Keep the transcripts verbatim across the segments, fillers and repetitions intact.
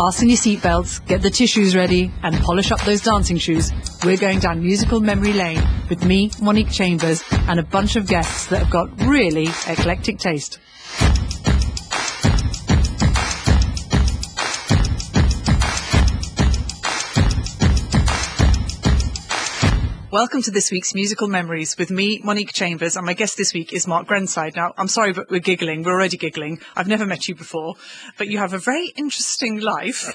Fasten your seatbelts, get the tissues ready, and polish up those dancing shoes. We're going down musical memory lane with me, Monique Chambers, and a bunch of guests that have got really eclectic taste. Welcome to this week's Musical Memories with me, Monique Chambers, and my guest this week is Mark Grenside. Now, I'm sorry, but we're giggling. We're already giggling. I've never met you before, but you have a very interesting life.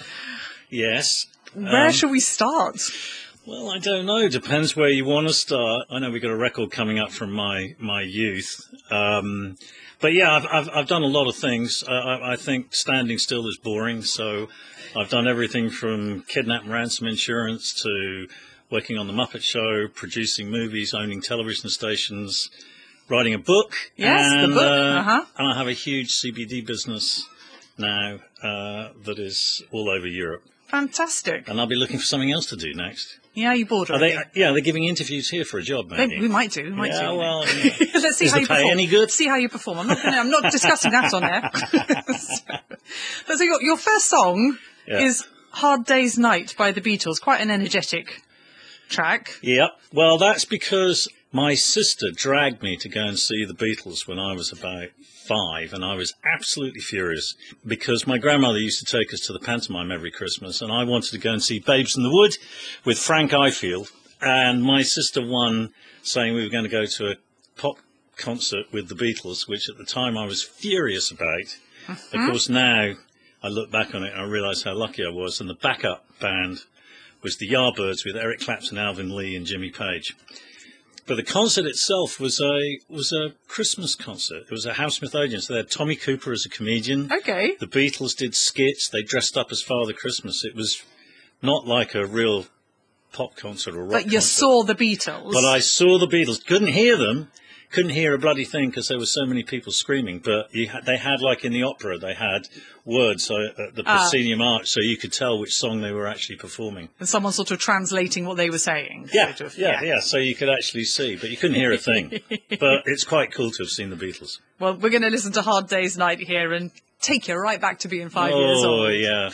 Yes. Where um, shall we start? Well, I don't know. Depends where you want to start. I know we've got a record coming up from my, my youth. Um, but yeah, I've, I've, I've done a lot of things. Uh, I, I think standing still is boring, so I've done everything from kidnap and ransom insurance to working on The Muppet Show, producing movies, owning television stations, writing a book. Yes, and, the book. Uh, uh-huh. And I have a huge C B D business now uh, that is all over Europe. Fantastic. And I'll be looking for something else to do next. Yeah, you bored Are already? they? Yeah, they're giving interviews here for a job, maybe. They, we might do. We might yeah, do. well, you know. Let's see Is how the you pay perform. any good? See how you perform. I'm not. Gonna, I'm not discussing that on air. so, but so your, your first song Yeah. is "Hard Day's Night" by the Beatles. Quite an energetic track. Yep. Well, that's because my sister dragged me to go and see the Beatles when I was about five, and I was absolutely furious because my grandmother used to take us to the pantomime every Christmas, and I wanted to go and see Babes in the Wood with Frank Ifield, and my sister won saying we were going to go to a pop concert with the Beatles, which at the time I was furious about. Mm-hmm. Of course, now I look back on it and I realise how lucky I was, and the backup band was the Yardbirds with Eric Clapton, Alvin Lee and Jimmy Page. But the concert itself was a was a Christmas concert. It was a Housemouth Odeon. So they had Tommy Cooper as a comedian. Okay. The Beatles did skits. They dressed up as Father Christmas. It was not like a real pop concert or rock concert. But you saw the Beatles. But I saw the Beatles. Couldn't hear them. Couldn't hear a bloody thing because there were so many people screaming. But you had, they had, like in the opera, they had words uh, at the proscenium arch, so you could tell which song they were actually performing. And someone sort of translating what they were saying. Yeah, sort of. yeah, yeah, yeah. So you could actually see, but you couldn't hear a thing. But it's quite cool to have seen the Beatles. Well, we're going to listen to Hard Day's Night here and take you right back to being five oh, years old. Oh, yeah.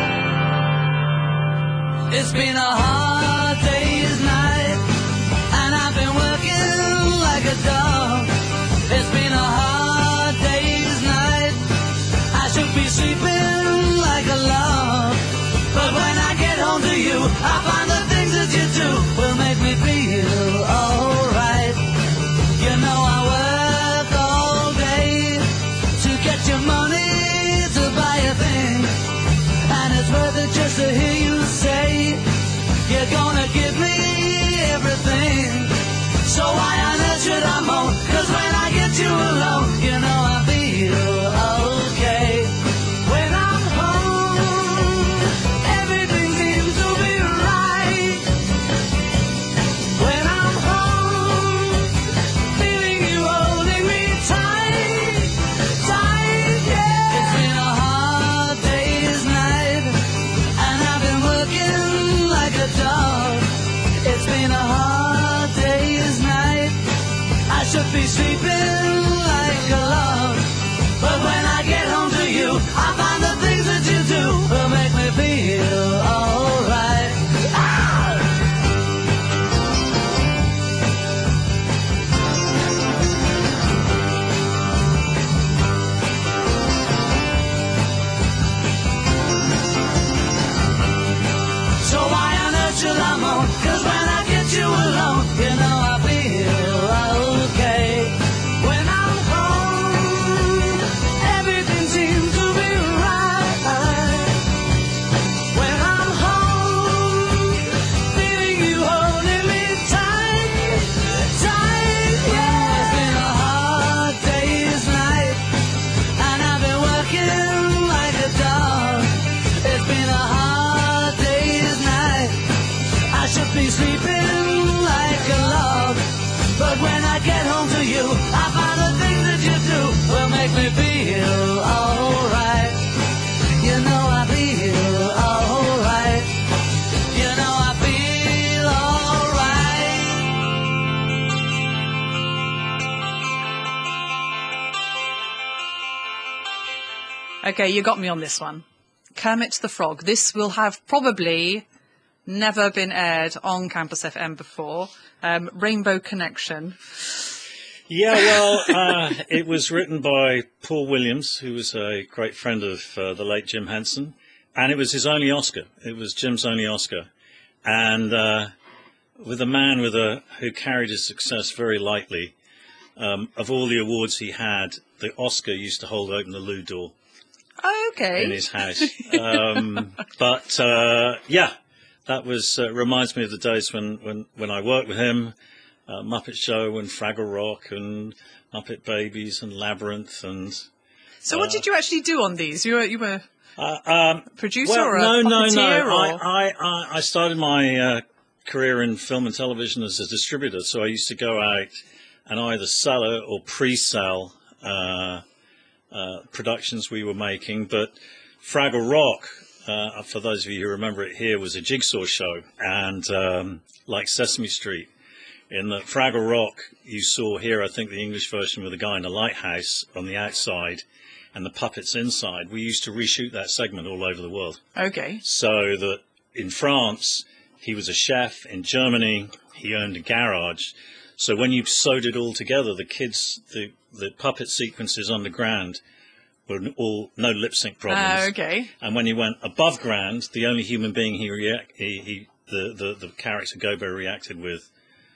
It's been a hard day's night, and I've been working like a dog. It's been a hard day's night. I should be sleeping like a log. But when I get home to you, I find the things that you do will make me feel alright. You know I work all day to get your money to buy a thing, and it's worth it just to hear you say you're gonna give me everything. So why on earth should I moan? Cause when I get you alone, you know I feel okay. When I'm home, everything seems to be right. When I'm home, feeling you holding me tight, tight, yeah. It's been a hard day's night, and I've been working like a dog. It's been a hard day's night. I should be sleeping like a log. But when I get home to you, I find the things that you do will make me feel alright. Ah! So why on earth should I moan? Cause when I get you alone, you know I feel okay. When I'm home, everything seems to be right. When I'm home, feeling you holding me tight, tight, yeah. It's been a hard day's night, and I've been working like a dog. It's been a hard day's night. I should be sleeping like a log. But when I get home to you, I find the things that you do will make me feel alright. You know I feel alright. You know I feel alright. Okay, you got me on this one. Kermit the Frog. This will have probably never been aired on Campus F M before. Um, Rainbow Connection. Yeah, well, uh, it was written by Paul Williams, who was a great friend of uh, the late Jim Henson, and it was his only Oscar. It was Jim's only Oscar. And uh, with a man with a who carried his success very lightly, um, of all the awards he had, the Oscar used to hold open the loo door. Oh, okay. In his house. um, but, uh, yeah, that was uh, reminds me of the days when, when, when I worked with him, uh, Muppet Show and Fraggle Rock and Muppet Babies and Labyrinth. And So what uh, did you actually do on these? You were, you were uh, um, a producer well, or a no, no, puppeteer? no. Or? I, I, I I started my uh, career in film and television as a distributor, so I used to go out and either sell or pre-sell uh Uh, productions we were making. But Fraggle Rock, uh, for those of you who remember it here, was a jigsaw show, and um, like Sesame Street, in that Fraggle Rock you saw here, I think the English version with the guy in the lighthouse on the outside and the puppets inside. We used to reshoot that segment all over the world. Okay. So that in France he was a chef, in Germany he owned a garage. So when you sewed it all together, the kids, the, the puppet sequences underground were all no lip sync problems. Uh, okay. And when you went above ground, the only human being he, react, he, he the, the, the character Gobo reacted with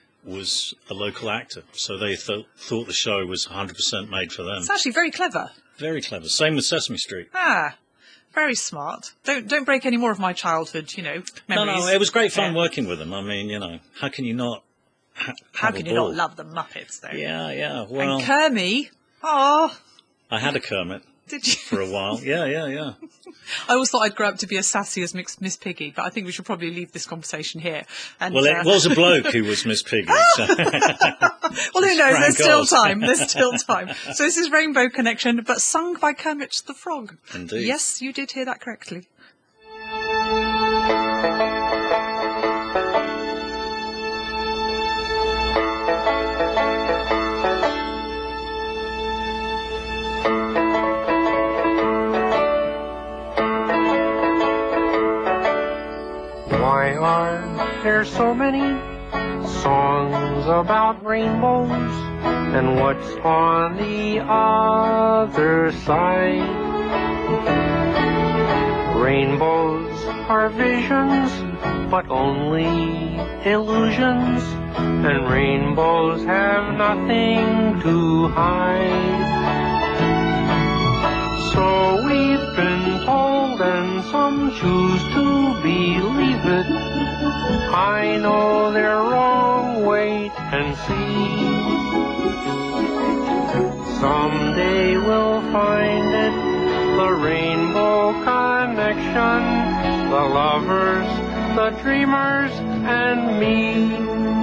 was a local actor. So they th- thought the show was one hundred percent made for them. It's actually very clever. Very clever. Same with Sesame Street. Ah, very smart. Don't don't break any more of my childhood, you know, memories. No, no, it was great fun Yeah. working with them. I mean, you know, how can you not ha- How have can a you ball? not love the Muppets, though? Yeah, yeah. Well, And Kermit, oh, I had a Kermit did you? for a while. Yeah, yeah, yeah. I always thought I'd grow up to be as sassy as Miss, Miss Piggy, but I think we should probably leave this conversation here. And, Well, uh, it was a bloke who was Miss Piggy. So. well, who knows? There's Frank still Oz. time. There's still time. So this is Rainbow Connection, but sung by Kermit the Frog. Indeed. Yes, you did hear that correctly. Why are there so many songs about rainbows? And what's on the other side? Rainbows are visions, but only illusions. And rainbows have nothing to hide. So we've been told, and some choose to believe it. I know they're wrong, wait and see. Someday we'll find it, the rainbow connection, the lovers, the dreamers, and me.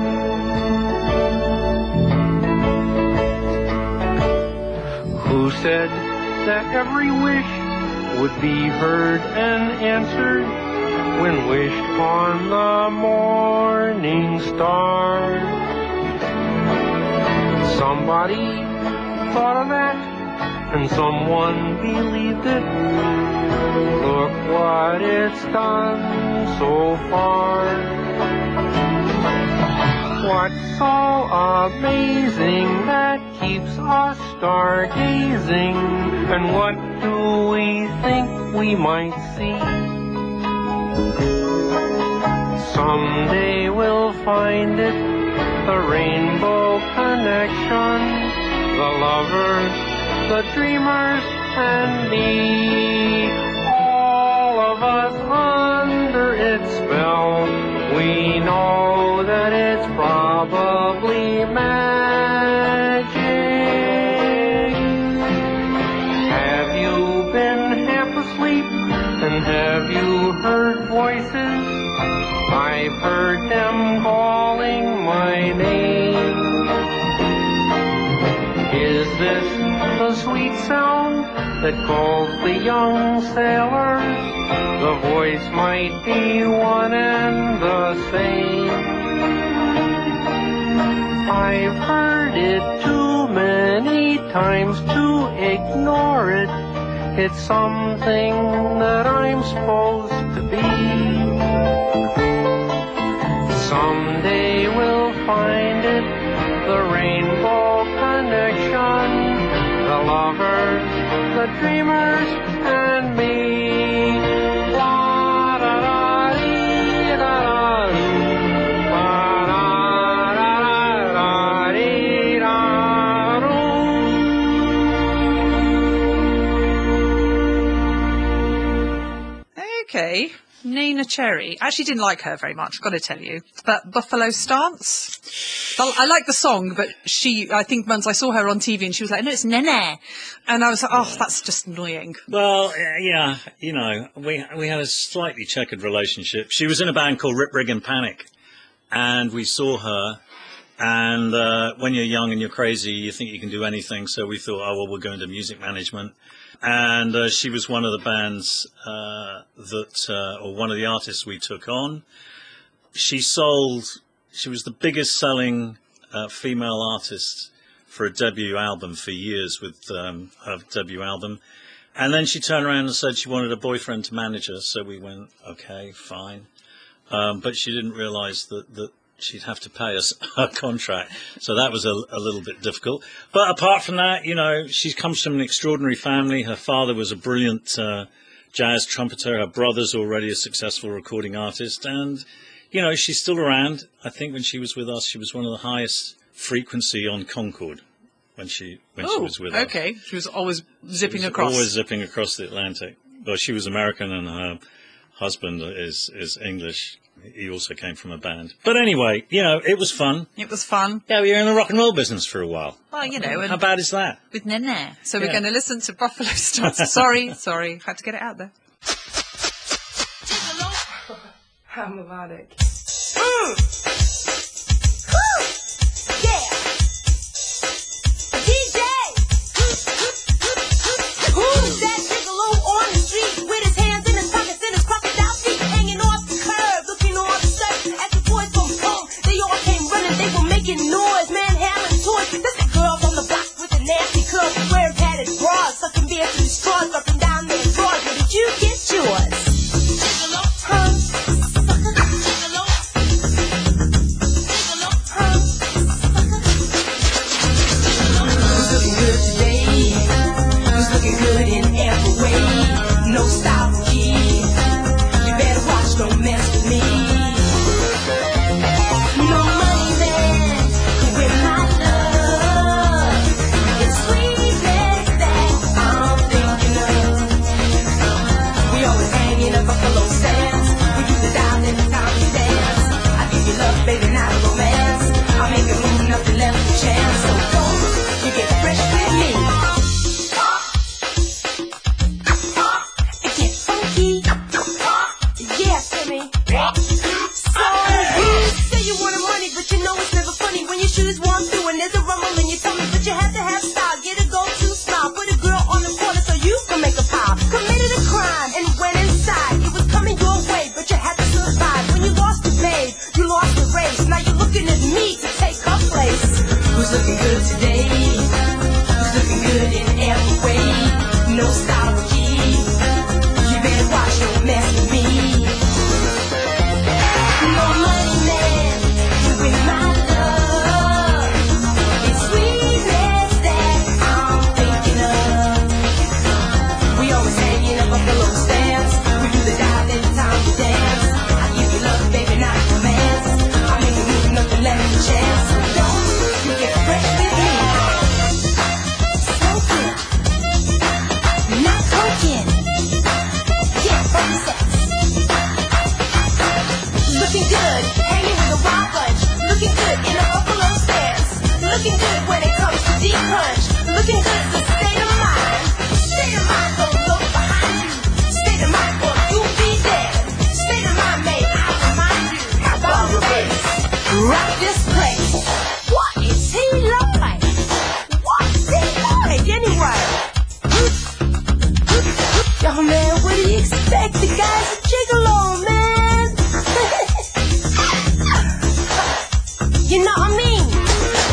Who said that every wish would be heard and answered when wished on the morning star? Somebody thought of that, and someone believed it. Look what it's done so far. What's so amazing that keeps us stargazing? And what do we think we might see? Someday we'll find it, the rainbow connection, the lovers, the dreamers, and me. All of us under its spell, we know that it's probably magic. Have you been half asleep, and have you heard voices? I've heard them calling my name. Is this the sweet sound that calls the young sailors? The voice might be one and the same. I've heard it too many times to ignore it. It's something that I'm supposed to be. Someday we'll find it, the rainbow connection, the lovers, the dreamers, and me. La da da dee da da doo, la da da da dee da doo. Okay. Nina Cherry. I actually didn't like her very much, got to tell you. But Buffalo Stance. Well, I like the song, but she, I think once I saw her on T V and she was like, no, it's Nene. And I was like, oh, that's just annoying. Well, uh, yeah, you know, we we had a slightly checkered relationship. She was in a band called Rip, Rig and Panic, and we saw her. And uh, when you're young and you're crazy, you think you can do anything. So we thought, oh, well, we'll go into music management. And uh, she was one of the bands uh, that, uh, or one of the artists we took on. She sold, she was the biggest selling uh, female artist for a debut album for years with um, her debut album. And then she turned around and said she wanted a boyfriend to manage her. So we went, okay, fine. Um, but she didn't realize that, that she'd have to pay us her contract. So that was a, a little bit difficult. But apart from that, you know, she comes from an extraordinary family. Her father was a brilliant uh, jazz trumpeter. Her brother's already a successful recording artist. And, you know, she's still around. I think when she was with us, she was one of the highest frequency on Concord when she when oh, she was with us. okay. She was always zipping She was across. Always zipping across the Atlantic. Well, she was American and her husband is, is English. He also came from a band. But anyway, you know, it was fun. It was fun. Yeah, we were in the rock and roll business for a while. Well, you know. And How bad is that? with Nene. So we're Yeah. going to listen to Buffalo Stance. sorry, sorry. Had to get it out there. How melodic. Mm. Woo! Yeah. D J. Who's that gigolo on the street with his hands in his pockets and his crocodile feet hanging off the curb, looking all absurd as the boys from home? They all came running, they were making noise, manhandling toys. That's the girl on the block with the nasty curls, square padded bras, sucking beer through straws, up and down their drawers. Where did you get yours? Gigolo, huh? No style, kid. You better watch, don't mess with me. No money, man, with my love. It's sweetness that I'm thinking of. We always hang in a Buffalo Sands. We do the dial every time we dance. I give you love, baby, not romance. I'll make it move, nothing left to chance. So don't you get fresh with me. Shoes warm through and there's a rumble in your tummy, but you have to have style. Get a go-to smile, put a girl on the corner so you can make a pile. Committed a crime and went inside. It was coming your way, but you had to survive. When you lost your babe, you lost the race. Now you're looking at me to take her place. Who's looking good today? Who's looking good in every way? No style, G. You better watch, don't mess with me. No money, man, you in my Buffalo Sands. We do the dive every time we dance. I give you love, baby, not romance. I make it move, nothing left to chance. So don't you get fresh with me. Smoking, not coking. Yeah, funny sex. Looking good, hanging with a wild bunch. Looking good in a Buffalo Sands. Looking good when it comes to deep punch. Looking good is a state of mind. State of mind, don't look behind you. State of mind, or you'll be dead. State of mind, mate, I remind you. About your face, rock this place. What is he like? What's he like anyway? Yo, man, what do you expect? The guy's a gigolo, man. You know what I mean?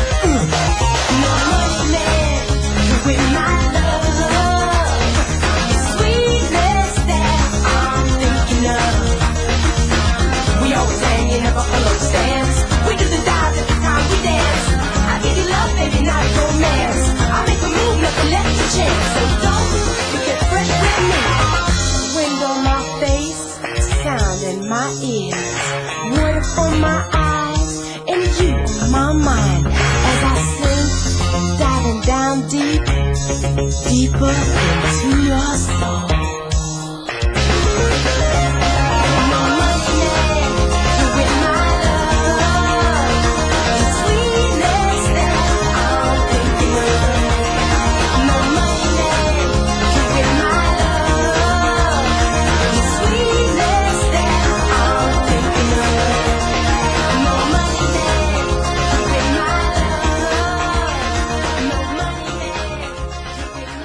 No money, man, with my love. deeper into your soul. No money to win my love, the sweetness that I'm thinking of. No money to win my love, the sweetness that I'm thinking of. No money to win my love, no money to win my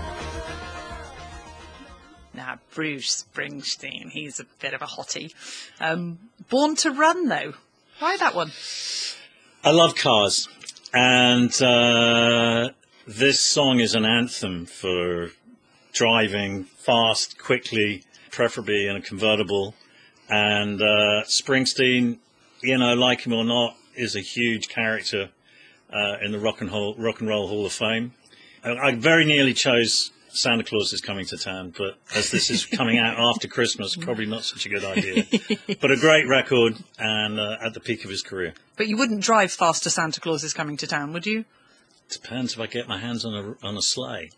love. Now, Bruce Springsteen, he's a bit of a hottie. Um, Born to Run, though. Why that one? I love cars, and uh, this song is an anthem for driving fast, quickly, preferably in a convertible. And uh, Springsteen, you know, like him or not, is a huge character uh, in the Rock and, Roll, Rock and Roll Hall of Fame. I, I very nearly chose Santa Claus is Coming to Town, but as this is coming out after Christmas, probably not such a good idea. But a great record, and uh, at the peak of his career. But you wouldn't drive fast to Santa Claus is Coming to Town, would you? Depends if I get my hands on a, on a sleigh.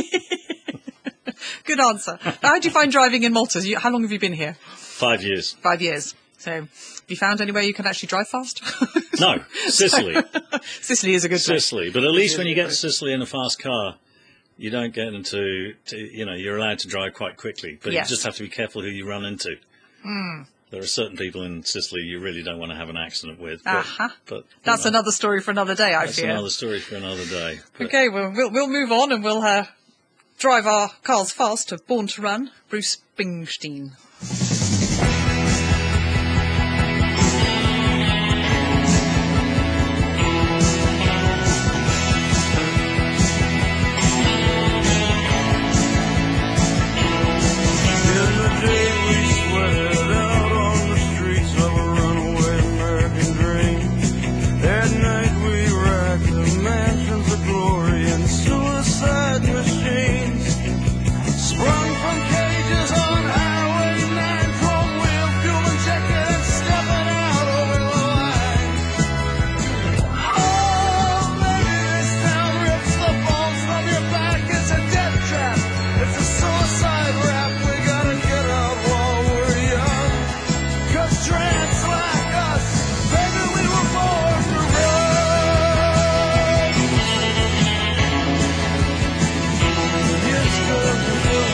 Good answer. How do you find driving in Malta? You, how long have you been here? Five years. Five years. So, have you found anywhere you can actually drive fast? No, Sicily. Sicily is a good place. Sicily. But at least when you get to Sicily in a fast car, you don't get into, to, you know, you're allowed to drive quite quickly. But Yes. you just have to be careful who you run into. Mm. There are certain people in Sicily you really don't want to have an accident with. But, Uh-huh. but you That's know, another story for another day, I that's fear. another story for another day. But Okay, well, we'll we'll move on and we'll uh, drive our cars fast to Born to Run, Bruce Springsteen. In the day we sweated out on the streets of a runaway American dream. At night we racked the mansions of glory and suicide machines. Sprung from cages on Highway nine, chrome wheel, fuel injected and stepping out over the line. Oh, maybe this town rips the bones from your back. It's a death trap. It's a suicide rap. We gotta get out while we're young. 'Cause trance like us, baby, we were born to run. Yes, girl, we will.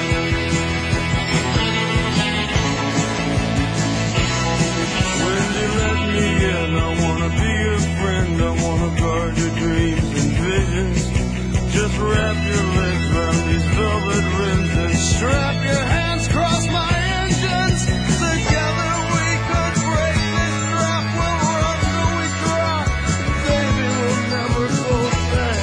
When you let me in, I wanna be your friend. I wanna guard your dreams and visions. Just wrap your legs around these velvet rims and strap your hands across my engines. Together we could break this drop. We'll run till we drop. Baby, we'll never go back.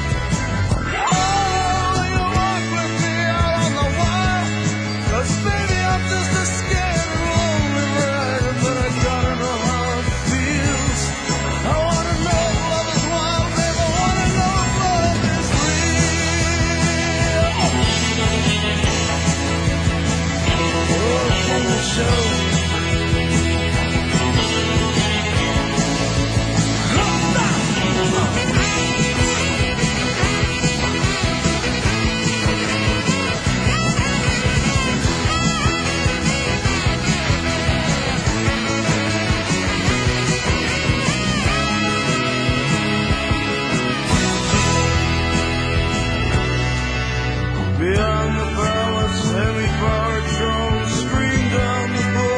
Oh, you walk with me out on the wire. 'Cause baby, I'm just a scared and lonely rider, but I gotta know how it feels. I wanna know if love is wild, baby. I wanna know if love is real. Oh, can you show me? Beyond the palace, heavy powered drones scream down the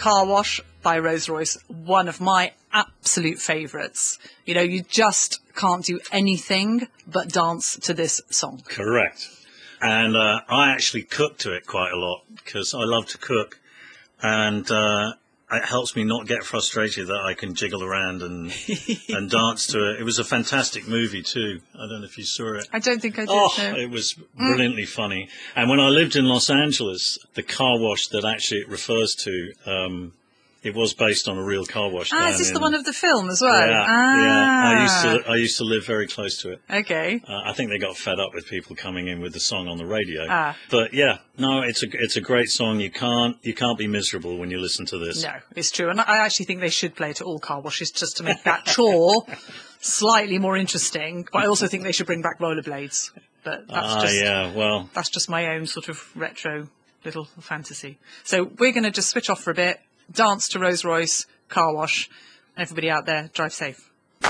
Car Wash by Rose Royce, one of my absolute favourites. You know, you just can't do anything but dance to this song. Correct. And uh, I actually cook to it quite a lot because I love to cook, and uh, it helps me not get frustrated that I can jiggle around and and dance to it. It was a fantastic movie too. I don't know if you saw it. I don't think I did. Oh, no. it was brilliantly funny. And when I lived in Los Angeles, the car wash that actually it refers to, um, it was based on a real car wash. Ah, down is this in, the one of the film as well? Yeah, ah. yeah. I used to I used to live very close to it. Okay. Uh, I think they got fed up with people coming in with the song on the radio. Ah. But yeah, no, it's a it's a great song. You can't you can't be miserable when you listen to this. No, it's true. And I actually think they should play it at all car washes just to make that chore slightly more interesting. But I also think they should bring back rollerblades. But that's Ah, just yeah. Well, that's just my own sort of retro little fantasy. So we're going to just switch off for a bit, dance to Rose Royce, Car Wash. Everybody out there, drive safe.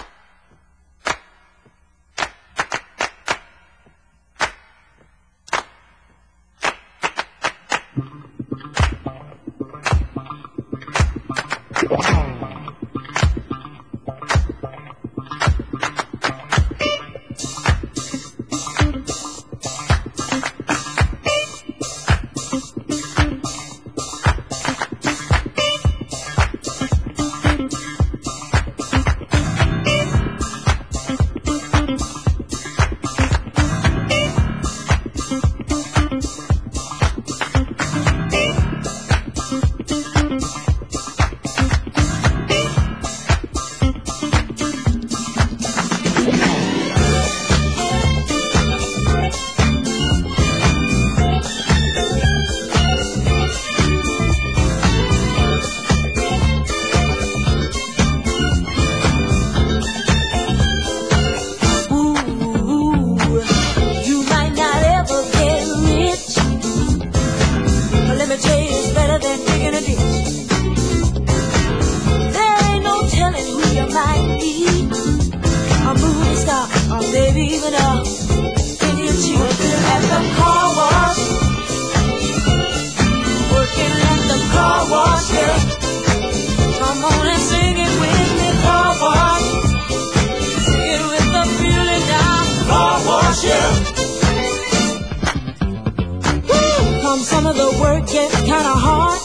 Some of the work gets kinda hard,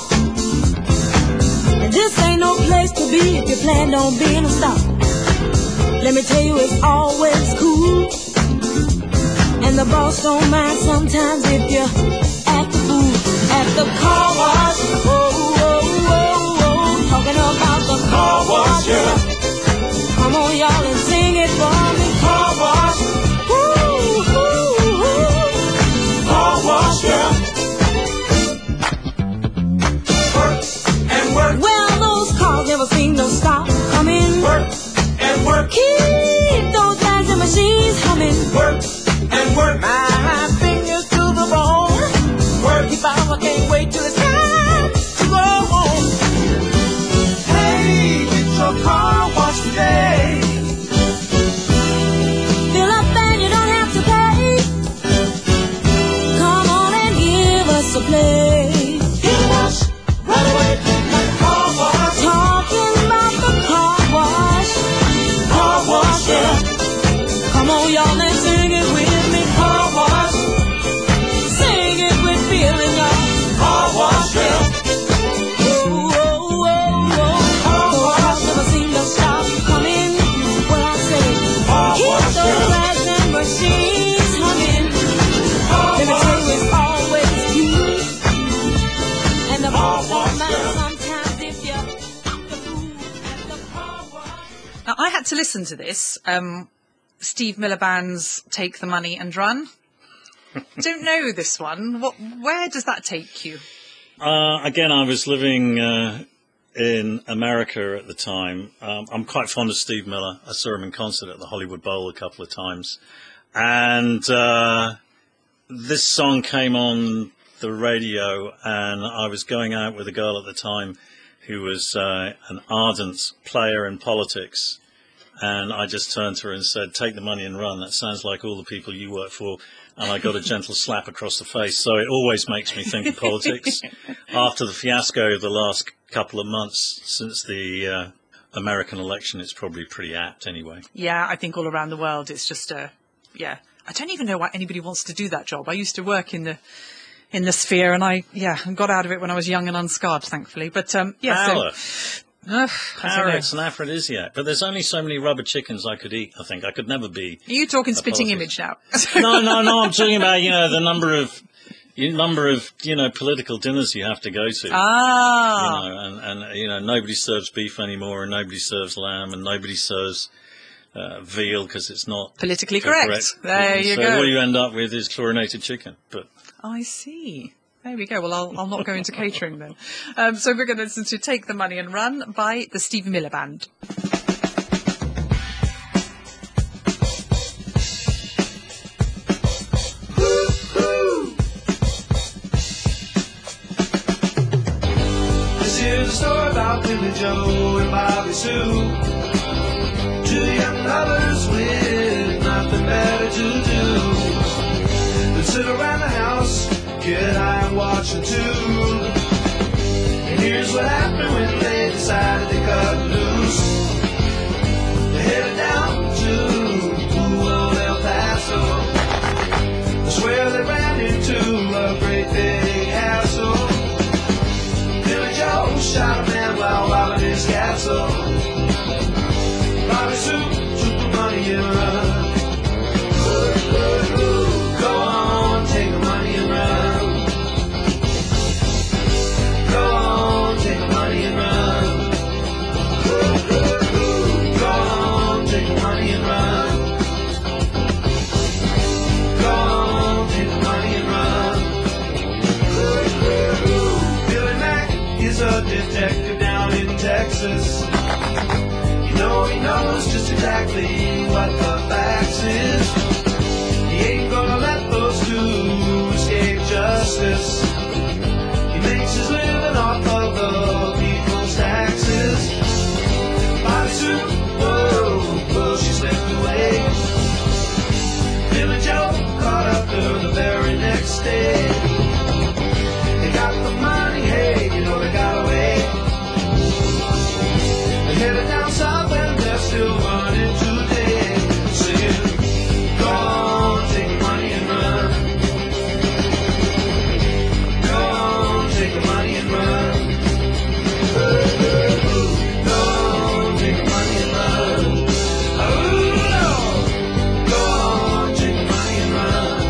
and this ain't no place to be if you plan on being a star. Let me tell you, it's always cool, and the boss don't mind sometimes if you act the fool at the car wash. Oh, oh, oh, oh, talking about the car wash, yeah. Come on, y'all, and sing it for me. Car wash. Ooh, ooh, ooh. Car wash, yeah. Well, those cars never seem to stop coming. Work and work. Keep those lines and machines humming. Work and work. My fingers to the bone. Work. Keep on, I can't wait till it's time to go home. Hey, get your car washed today. Fill up and you don't have to pay. Come on and give us a play. Get a wash right away. Car wash. Talking about the car wash. Car wash, yeah. Come on, y'all, and sing it with me. Car wash. Sing it with feeling, y'all. Car wash, yeah. Oh, oh, oh, oh. Car Those wash. cars never seem to stop coming. Well, I say, Car keep wash, those yeah. lights and machines humming. Car Let me tell you, wash. it's always you. And the Car boss wash, don't mind yeah. sometimes if you act the fool at the car wash. Now, I had to listen to this. Um, Steve Miller Band's Take the Money and Run. Don't know this one. What? Where does that take you? Uh, again, I was living uh, in America at the time. Um, I'm quite fond of Steve Miller. I saw him in concert at the Hollywood Bowl a couple of times. And uh, this song came on the radio, and I was going out with a girl at the time who was uh, an ardent player in politics. And I just turned to her and said, take the money and run. That sounds like all the people you work for. And I got a gentle slap across the face. So it always makes me think of politics. After the fiasco of the last couple of months since the uh, American election, it's probably pretty apt anyway. Yeah, I think all around the world it's just a, yeah. I don't even know why anybody wants to do that job. I used to work in the in the sphere, and I, yeah, got out of it when I was young and unscarred, thankfully. But, um, yeah, Power. so... Uh, Power, it's an aphrodisiac. But there's only so many rubber chickens I could eat, I think. I could never be... Are you talking spitting politics. image now? no, no, no, I'm talking about, you know, the number of... You number of, you know, political dinners you have to go to. Ah. You know, and, and, you know, nobody serves beef anymore, and nobody serves lamb, and nobody serves uh, veal because it's not... Politically correct. correct. There you so go. what you end up with is chlorinated chicken. But I see. There we go. Well, I'll, I'll not go into catering then. Um, so we're going to listen to Take the Money and Run by the Stevie Miller Band. This is a story about Billy Joe and Bobby Sue, two young lovers with nothing better to do than sit around the house, get high and watch a tube. And here's what happened when they decided to cut loose. They headed down to old El Paso. I swear they ran into a great big hassle. Billy Joe shot a man while robbing his castle. Bobby Sue took the money and run. Go on, take the money and run. Go on, take the money and run. Go on, take the money and run. Go on, take the money and run. Billy Mack is a detective down in Texas. You know he knows just exactly what the facts is. He ain't gonna let those two escape justice. He makes his living off of the people's taxes. Bobby Sue, whoa, whoa, she slipped away. Billy Joe caught up to her the very next day. They got the money, hey, you know they got away. They headed down south and they're still running today. Singing, go on, take the money and run. Go on, take the money and run. Go on, take the money and run. Oh, no. Go on, take the money and run.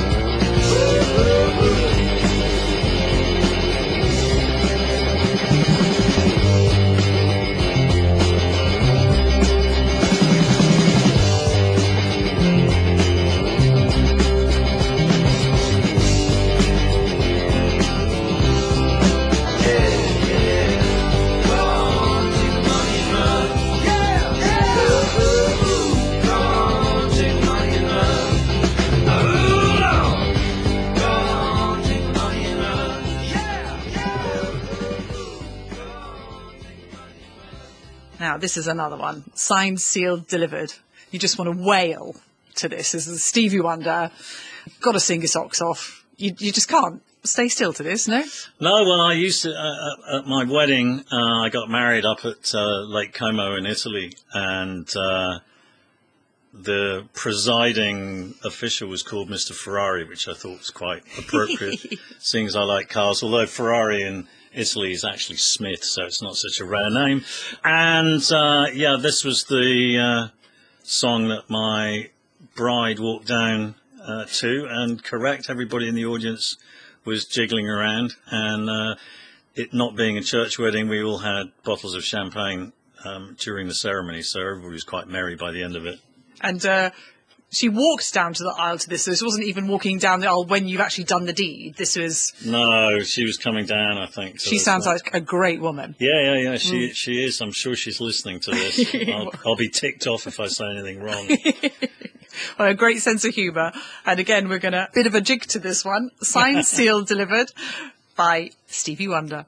Now, this is another one. Signed, sealed, delivered. You just want to wail to this. This is Stevie Wonder. Got to sing your socks off. You, you just can't stay still to this, no? No, well, I used to, uh, at my wedding, uh, I got married up at uh, Lake Como in Italy, and uh, the presiding official was called Mister Ferrari, which I thought was quite appropriate, seeing as I like cars, although Ferrari in Italy is actually Smith, so it's not such a rare name. And, uh, yeah, this was the uh, song that my bride walked down uh, to, and correct, everybody in the audience was jiggling around, and uh, it not being a church wedding, we all had bottles of champagne um, during the ceremony, so everybody was quite merry by the end of it. And uh, she walked down to the aisle to this, so this wasn't even walking down the aisle when you've actually done the deed. This was... No, she was coming down, I think. She sounds like like a great woman. Yeah, yeah, yeah, she mm. she is. I'm sure she's listening to this. I'll, I'll be ticked off if I say anything wrong. Well, a great sense of humour. And again, we're going to... Bit of a jig to this one. Signed, sealed, delivered by Stevie Wonder.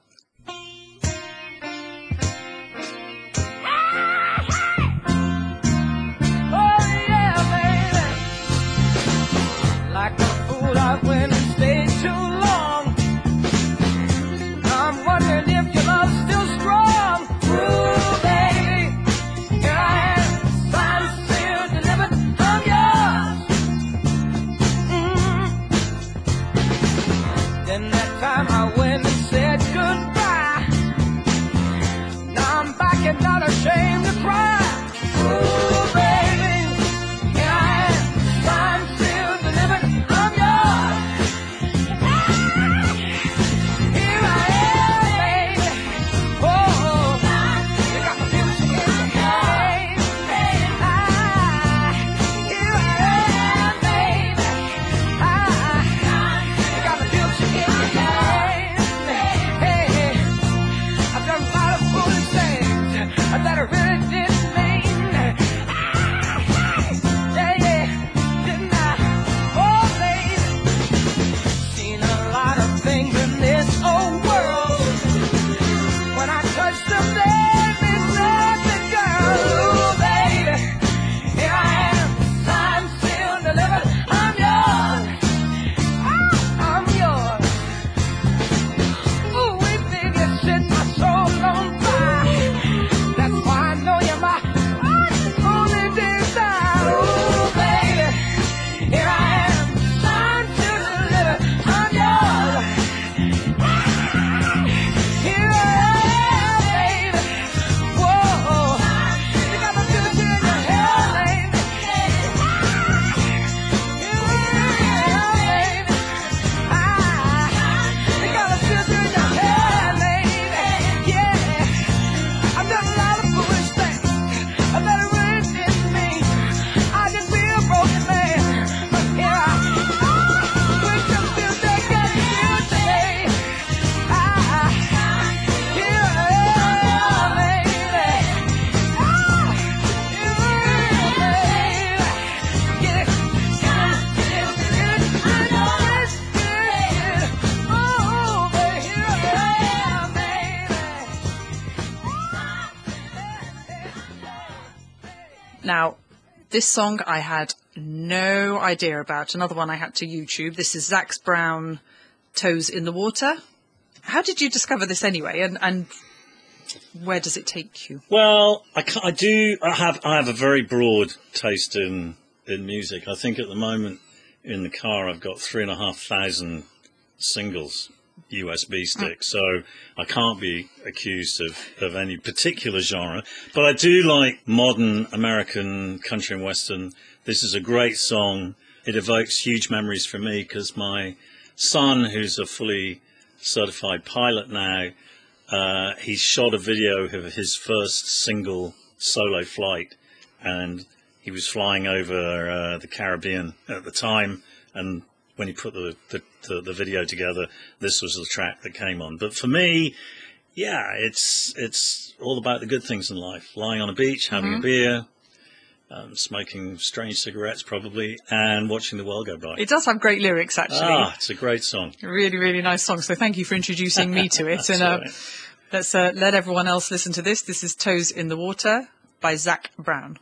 Now, this song I had no idea about. Another one I had to YouTube. This is Zac Brown, Toes in the Water. How did you discover this anyway, and, and where does it take you? Well, I, ca- I do. I have. I have a very broad taste in in music. I think at the moment in the car I've got three and a half thousand singles, U S B sticks. So I can't be accused of, of any particular genre. But I do like modern American country and western. This is a great song. It evokes huge memories for me because my son, who's a fully certified pilot now, uh, he shot a video of his first single solo flight, and he was flying over uh, the Caribbean at the time, and when he put the, the, the, the video together, this was the track that came on. But for me, yeah, it's it's all about the good things in life. Lying on a beach, having mm-hmm. a beer, um, smoking strange cigarettes probably, and watching the world go by. It does have great lyrics, actually. Ah, it's a great song. A really, really nice song. So thank you for introducing me to it. and uh, right. Let's uh, let everyone else listen to this. This is Toes in the Water by Zac Brown.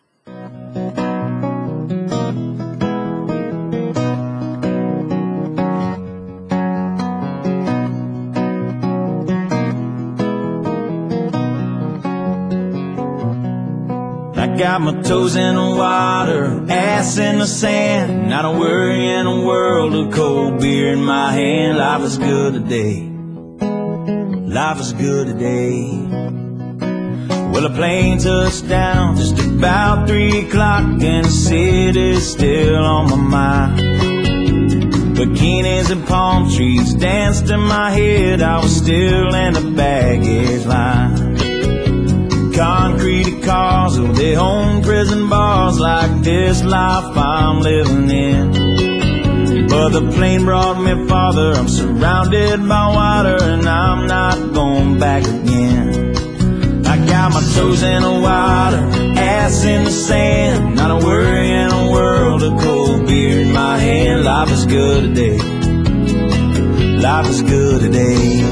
I got my toes in the water, ass in the sand, not a worry in a world of cold beer in my hand. Life is good today, life is good today. Well, a plane touched down just about three o'clock, and the city's still on my mind. Bikinis and palm trees danced in my head, I was still in the baggage line. Concrete cars, oh, they own prison bars like this life I'm living in. But the plane brought me farther, I'm surrounded by water, and I'm not going back again. I got my toes in the water, ass in the sand, not a worry in a world of cold beer in my hand. Life is good today, life is good today.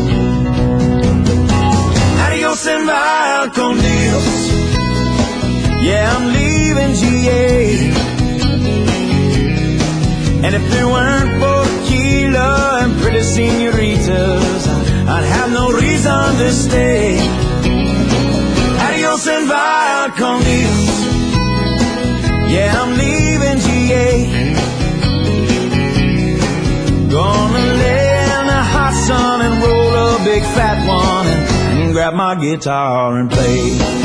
Adios and vaya con Dios. Yeah, I'm leaving G A. And if it weren't for tequila and pretty senoritas, I'd have no reason to stay. Adios and vaya con Dios. Yeah, I'm leaving G A. Gonna lay in the hot sun and roll a big fat one, and, and grab my guitar and play.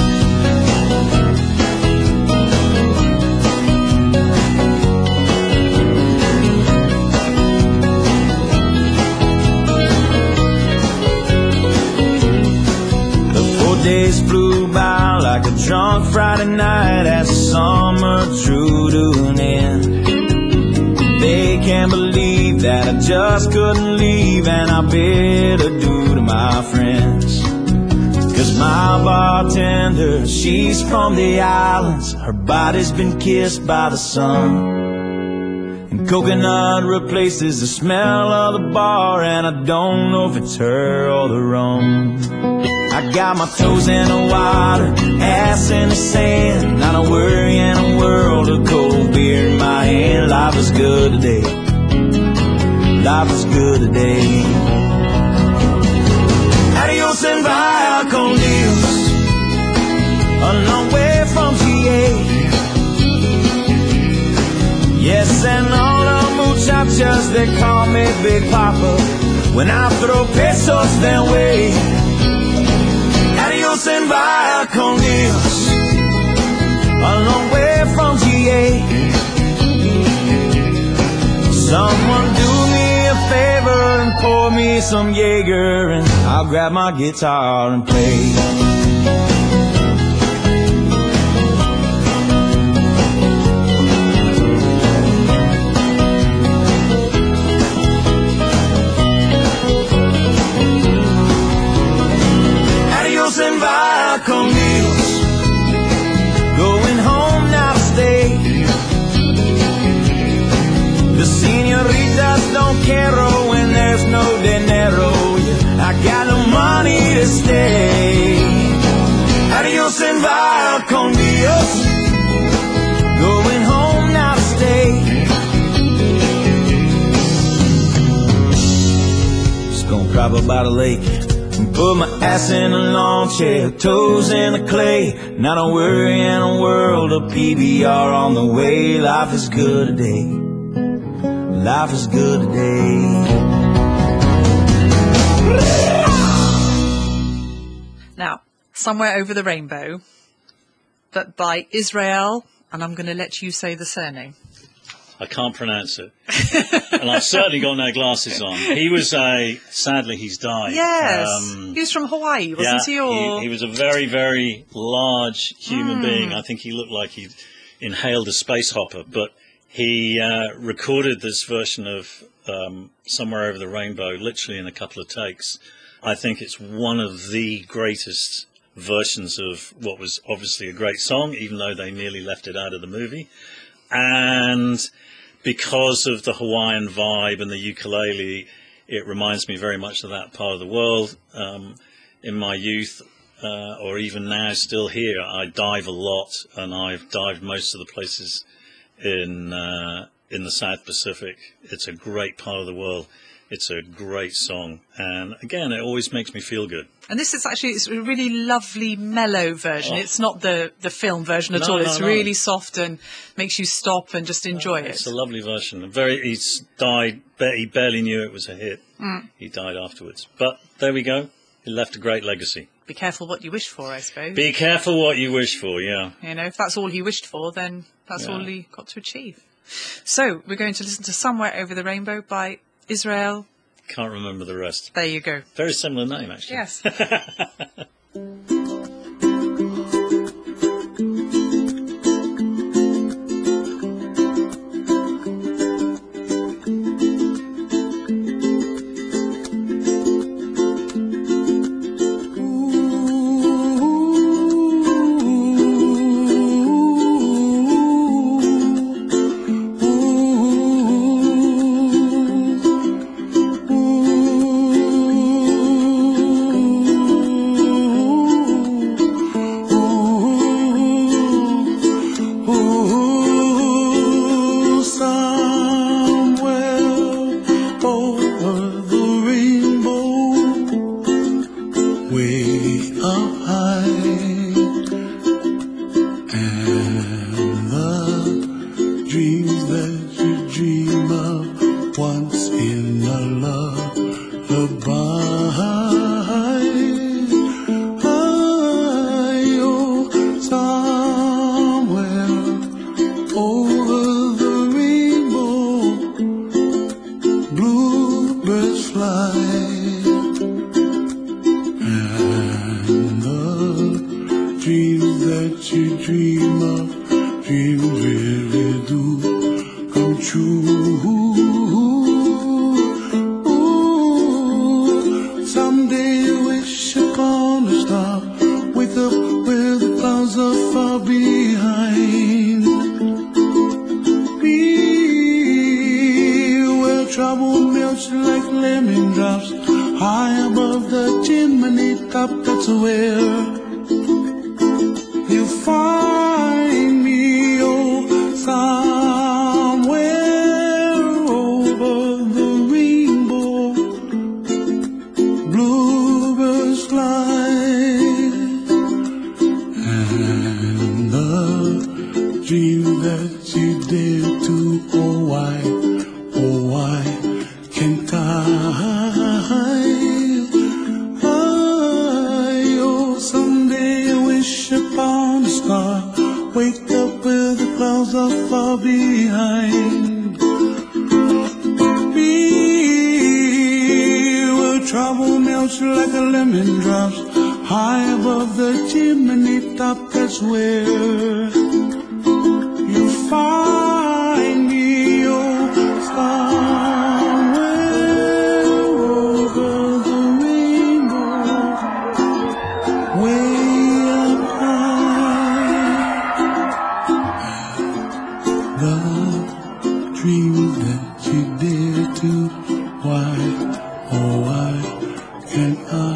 Days flew by like a drunk Friday night as the summer drew to an end. They can't believe that I just couldn't leave, and I bid adieu to my friends. Cause my bartender, she's from the islands, her body's been kissed by the sun. And coconut replaces the smell of the bar, and I don't know if it's her or the rum. I got my toes in the water, ass in the sand, not a worry in a world of cold beer in my hand. Life is good today, life is good today. Adios and vaya con Dios, a long way from G A. Yes, and all the muchachas, they call me Big Papa when I throw pesos their way. Adios and vaya con Dios, a long way from G A. Someone do me a favor and pour me some Jaeger, and I'll grab my guitar and play. And vaya con Dios, going home now to stay. The senoritas don't care when there's no dinero. Yeah, I got no money to stay. Adios and vaya con Dios. drop her by the lake and put my ass in a lawn chair, toes in the clay. Not a worry in a world of P B R on the way. Life is good today. Life is good today. Now, Somewhere Over the Rainbow, but by Israel, and I'm going to let you say the surname. I can't pronounce it. And I've certainly got no glasses on. He was a, sadly he's died. Yes, Um, he was from Hawaii, wasn't yeah, he? Or... he? He was a very, very large human Mm. being. I think he looked like he'd inhaled a space hopper, but he uh, recorded this version of um, Somewhere Over the Rainbow literally in a couple of takes. I think it's one of the greatest versions of what was obviously a great song, even though they nearly left it out of the movie. And because of the Hawaiian vibe and the ukulele, it reminds me very much of that part of the world. Um, in my youth, uh, or even now still here, I dive a lot, and I've dived most of the places in uh, in the South Pacific. It's a great part of the world. It's a great song, and again, it always makes me feel good. And this is actually it's a really lovely, mellow version. Oh. It's not the, the film version at No, all. no, It's no. really soft and makes you stop and just enjoy it. It's a lovely version. Very, he's died. ba- He barely knew it was a hit. Mm. He died afterwards. But there we go. He left a great legacy. Be careful what you wish for, I suppose. Be careful what you wish for. Yeah. You know, if that's all he wished for, then that's Yeah. all he got to achieve. So we're going to listen to Somewhere Over the Rainbow by Israel. Can't remember the rest. There you go. Very similar name, actually. Yes.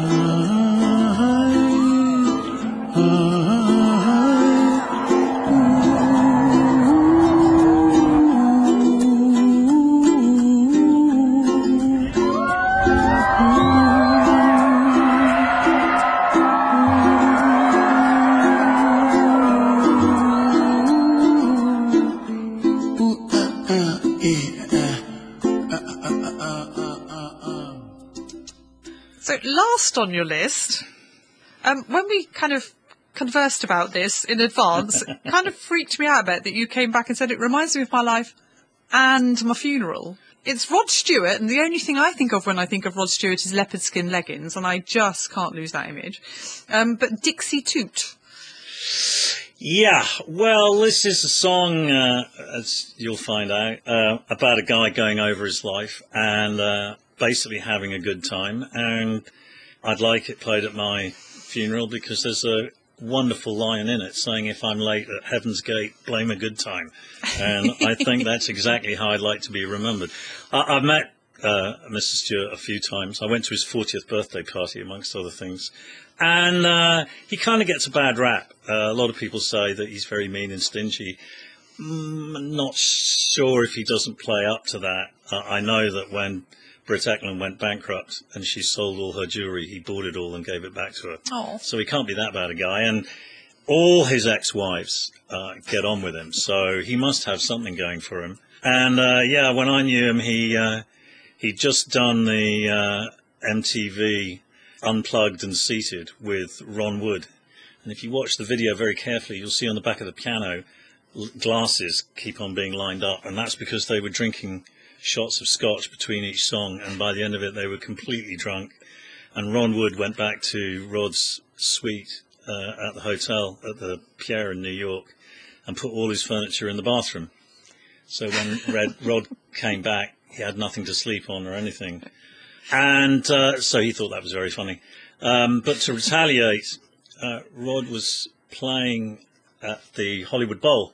I last on your list, um, when we kind of conversed about this in advance, it kind of freaked me out a bit that you came back and said it reminds me of my life and my funeral. It's Rod Stewart, and the only thing I think of when I think of Rod Stewart is leopard skin leggings, and I just can't lose that image. Um, but Dixie Toot. Yeah, well, this is a song, uh, as you'll find out, uh, about a guy going over his life and uh, basically having a good time. And I'd like it played at my funeral because there's a wonderful line in it saying, if I'm late at Heaven's Gate, blame a good time. And I think that's exactly how I'd like to be remembered. I- I've met uh, Mister Stewart a few times. I went to his fortieth birthday party, amongst other things. And uh, he kind of gets a bad rap. Uh, a lot of people say that he's very mean and stingy. Mm, I'm not sure if he doesn't play up to that. Uh, I know that when Britt Ekland went bankrupt and she sold all her jewellery, he bought it all and gave it back to her. Oh. So he can't be that bad a guy. And all his ex-wives uh, get on with him. So he must have something going for him. And, uh, yeah, when I knew him, he uh, he'd just done the uh, M T V Unplugged and Seated with Ron Wood. And if you watch the video very carefully, you'll see on the back of the piano, l- glasses keep on being lined up. And that's because they were drinking shots of scotch between each song. And by the end of it, they were completely drunk. And Ron Wood went back to Rod's suite uh, at the hotel at the Pierre in New York and put all his furniture in the bathroom. So when Red, Rod came back, he had nothing to sleep on or anything. And uh, so he thought that was very funny. Um, but to retaliate, uh, Rod was playing at the Hollywood Bowl.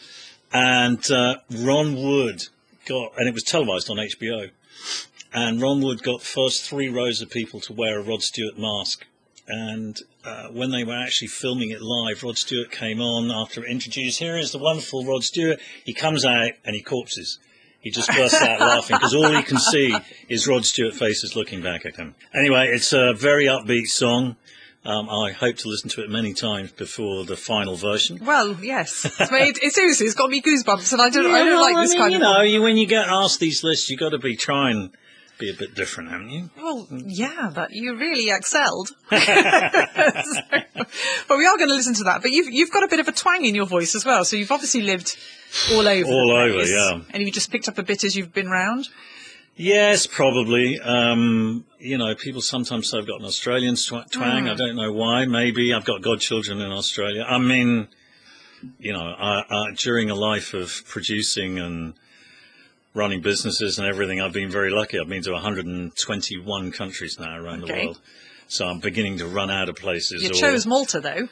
And uh, Ron Wood got, and it was televised on H B O, and Ron Wood got the first three rows of people to wear a Rod Stewart mask. And uh, when they were actually filming it live, Rod Stewart came on after introduced, here is the wonderful Rod Stewart. He comes out and he corpses. He just bursts out laughing because all he can see is Rod Stewart faces looking back at him. Anyway, it's a very upbeat song. Um, I hope to listen to it many times before the final version. Well, yes. I mean, it, it seriously, it's got me goosebumps, and I don't, I don't like I this mean, kind you of. know, you, when you get asked these lists, you've got to be trying be a bit different, haven't you? Well, yeah, but you really excelled. So, but we are going to listen to that. But you've you've got a bit of a twang in your voice as well. So you've obviously lived all over. All the over, place, yeah. And you just picked up a bit as you've been round. Yes, probably. Um, you know, people sometimes say I've got an Australian tw- twang. Mm. I don't know why. Maybe I've got godchildren in Australia. I mean, you know, I, I, during a life of producing and running businesses and everything, I've been very lucky. I've been to one hundred twenty-one countries now around Okay. the world. So I'm beginning to run out of places. You or- chose Malta, though.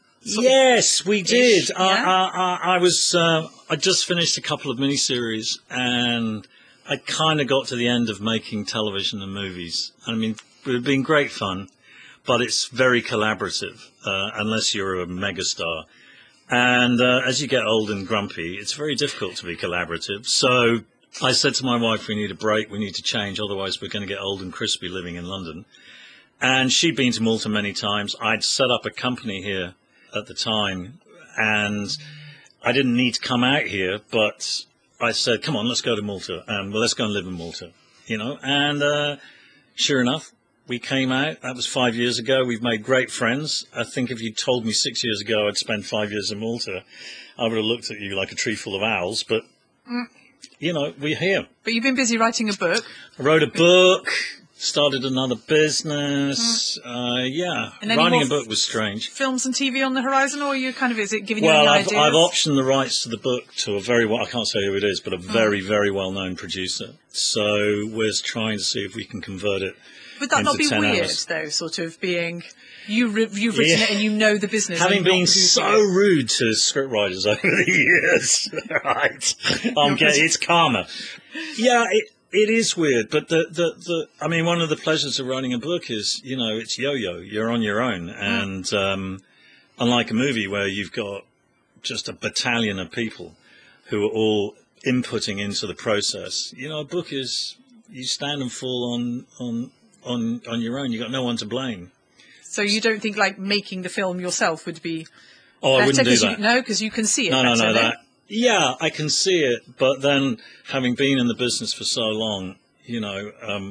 Yes, we did. Ish, I, yeah. I, I, I was. Uh, I just finished a couple of miniseries, and I kind of got to the end of making television and movies. I mean, it had been great fun, but it's very collaborative uh, unless you're a megastar. And uh, as you get old and grumpy, it's very difficult to be collaborative. So I said to my wife, we need a break, we need to change, otherwise we're going to get old and crispy living in London. And she'd been to Malta many times. I'd set up a company here at the time, and I didn't need to come out here, but I said, come on, let's go to Malta, and well, let's go and live in Malta, you know. And uh, sure enough, we came out. That was five years ago. We've made great friends. I think if you told me six years ago I'd spend five years in Malta, I would have looked at you like a tree full of owls, but, Mm. you know, we're here. But you've been busy writing a book. I wrote a book, started another business. Uh, yeah, And any writing more a book was strange. Films and T V on the horizon, or are you kind of, is it giving you Well, any I've, ideas? I've optioned the rights to the book to a very, well, I can't say who it is, but a very, Hmm. very well-known producer. So we're trying to see if we can convert it. Would that not into be ten weird, hours. though, sort of being, you re- you've written Yeah. it and you know the business. Having and not been producing so it. rude to scriptwriters over the years, right? I'm getting, it's karma. Yeah, it, it is weird, but the, the, the, I mean, one of the pleasures of writing a book is, you know, it's yo-yo. You're on your own. And um, unlike a movie where you've got just a battalion of people who are all inputting into the process, you know, a book is, you stand and fall on, on, on, on your own. You've got no one to blame. So you don't think, like, making the film yourself would be Oh, I better? wouldn't do 'cause that. You, no, because you can see it No, no, better, no, no? that. Yeah, I can see it, but then having been in the business for so long, you know, um,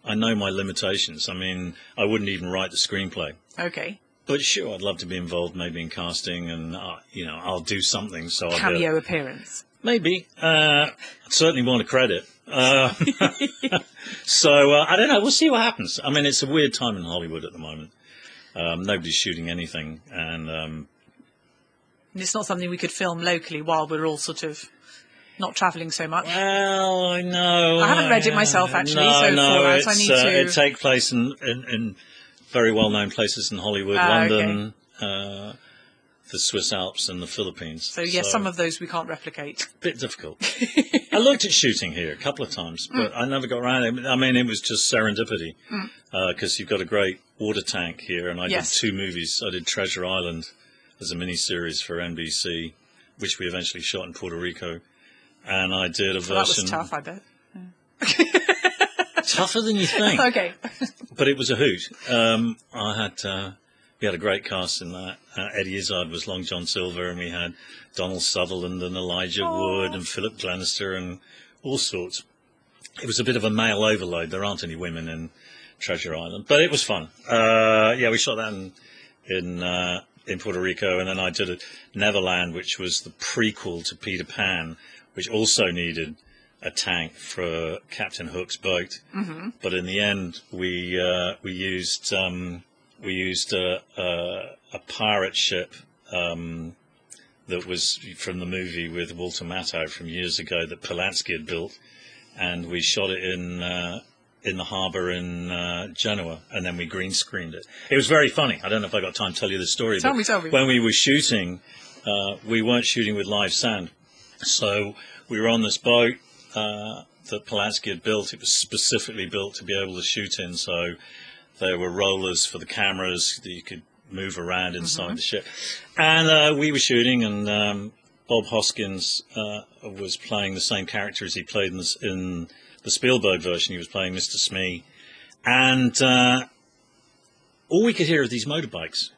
I know my limitations. I mean, I wouldn't even write the screenplay. Okay. But sure, I'd love to be involved, maybe in casting, and uh, you know, I'll do something. So I'll Cameo do it. appearance. Maybe. Uh, I'd certainly want a credit. Uh, so uh, I don't know. We'll see what happens. I mean, it's a weird time in Hollywood at the moment. Um, nobody's shooting anything, and um, And it's not something we could film locally while we're all sort of not travelling so much. well, I know. I haven't read it myself, actually, No, so no, Fallout, it's, I need uh, to- It takes place in, in, in very well-known places in Hollywood, Ah, London, uh, the Swiss Alps, and the Philippines. So, yes, some of those we can't replicate. Bit difficult. I looked at shooting here a couple of times, but I never got around it. I mean, it was just serendipity because you've got a great water tank here, and I Yes. did two movies. I did Treasure Island as a miniseries for N B C, which we eventually shot in Puerto Rico, and I did a So that was version tough, I bet. tougher than you think, Okay. but it was a hoot. Um, I had uh, we had a great cast in that. Uh, Eddie Izzard was Long John Silver, and we had Donald Sutherland and Elijah Wood and Philip Glenister and all sorts. It was a bit of a male overload. There aren't any women in Treasure Island, but it was fun. Uh, yeah, we shot that in in, uh, in Puerto Rico, and then I did a Neverland, which was the prequel to Peter Pan, which also needed a tank for Captain Hook's boat. Mm-hmm. But in the end, we uh, we used um, we used a, a, a pirate ship um, that was from the movie with Walter Matthau from years ago that Polanski had built, and we shot it in uh, in the harbour in uh, Genoa, and then we green screened it. It was very funny. I don't know if I got time to tell you the story. Tell but me, tell me. When we were shooting, uh, we weren't shooting with live sound, so we were on this boat uh, that Polanski had built. It was specifically built to be able to shoot in, so there were rollers for the cameras that you could move around inside Mm-hmm. the ship. And uh, we were shooting, and um, Bob Hoskins uh, was playing the same character as he played in the, in the Spielberg version. He was playing Mister Smee. And uh, all we could hear are these motorbikes.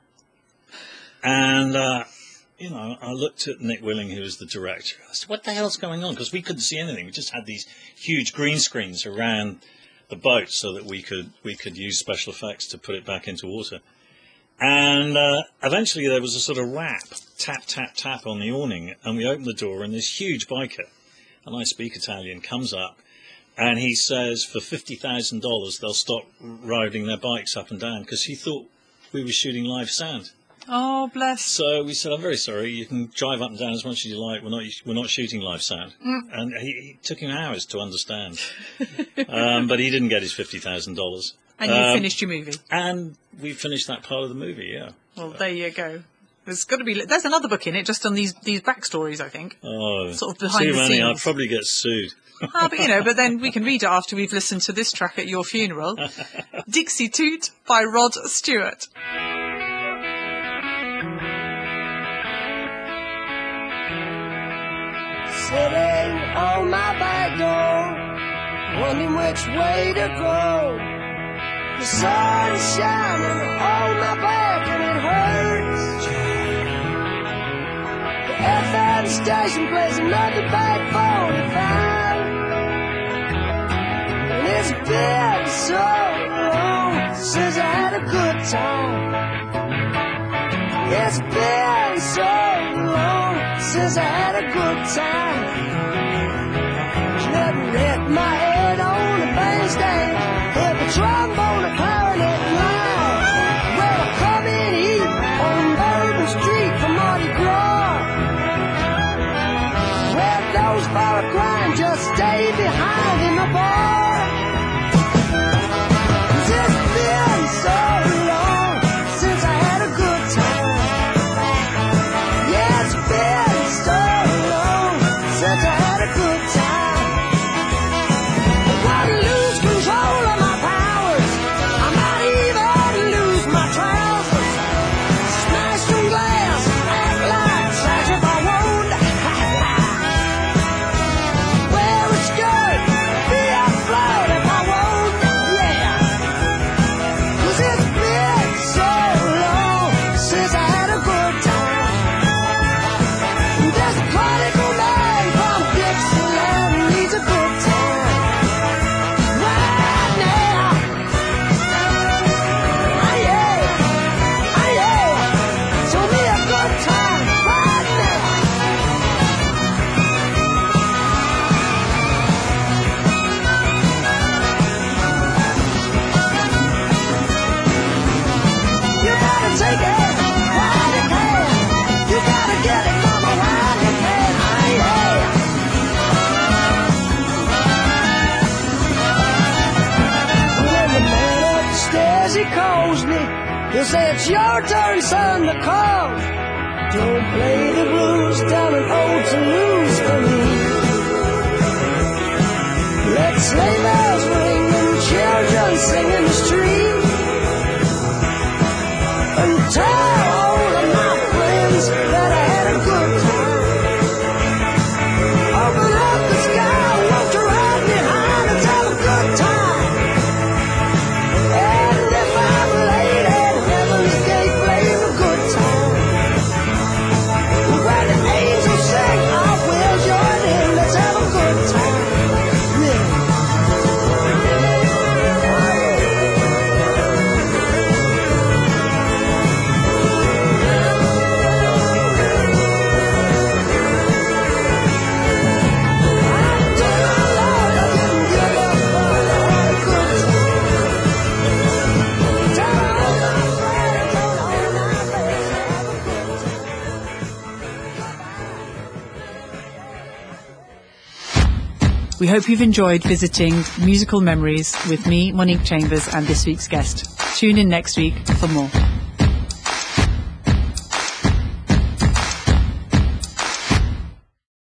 And, uh, you know, I looked at Nick Willing, who was the director. I said, what the hell's going on? Because we couldn't see anything. We just had these huge green screens around the boat so that we could we could use special effects to put it back into water. And uh, eventually there was a sort of rap, tap, tap, tap on the awning, and we opened the door, and this huge biker, and I speak Italian, comes up, and he says for fifty thousand dollars they'll stop riding their bikes up and down, because he thought we were shooting live sound. Oh, bless. So we said, I'm very sorry, you can drive up and down as much as you like, we're not we're not shooting live sound. Mm. And he, he took him hours to understand. um, but he didn't get his fifty thousand dollars. And you Um, finished your movie. And we finished that part of the movie, yeah. Well, there you go. There's got to be. There's another book in it, just on these these backstories, I think. Oh, Sort of behind too the many, I'd scenes. probably get sued. Ah, but you know, but then we can read it after we've listened to this track at your funeral. Dixie Toot by Rod Stewart. Sitting on my back door, wondering which way to go. The sun is shining on my back and it hurts. The F M station plays another back forty-five. And it's been so long since I had a good time. It's been so long since I had a good time. Let me hit my head on the bandstand, hit the trombone, a clarinet line. Well, I come in heat on Bourbon Street for Mardi Gras. Well, those for a crime just stay behind in the bar. 'Cause it's been so long since I had a good time. Yeah, it's been so long since I had a good time. I wanna lose control of my powers. I might even lose my trousers. Smash some glass, act like trash if I won't. Wear a skirt, be a fly. say it's your turn, son, to call. Don't play the blues down in old Toulouse for me. Let sleigh bells ring and children sing in the street. And tell all of my friends that I had a good time. Open up the sky, won't you ride behind and have a good time. And if I'm late at heaven's gate, playing a good time. When the angels sing, I will join in, let's have a good time. Yeah. We hope you've enjoyed visiting Musical Memories with me, Monique Chambers, and this week's guest. Tune in next week for more.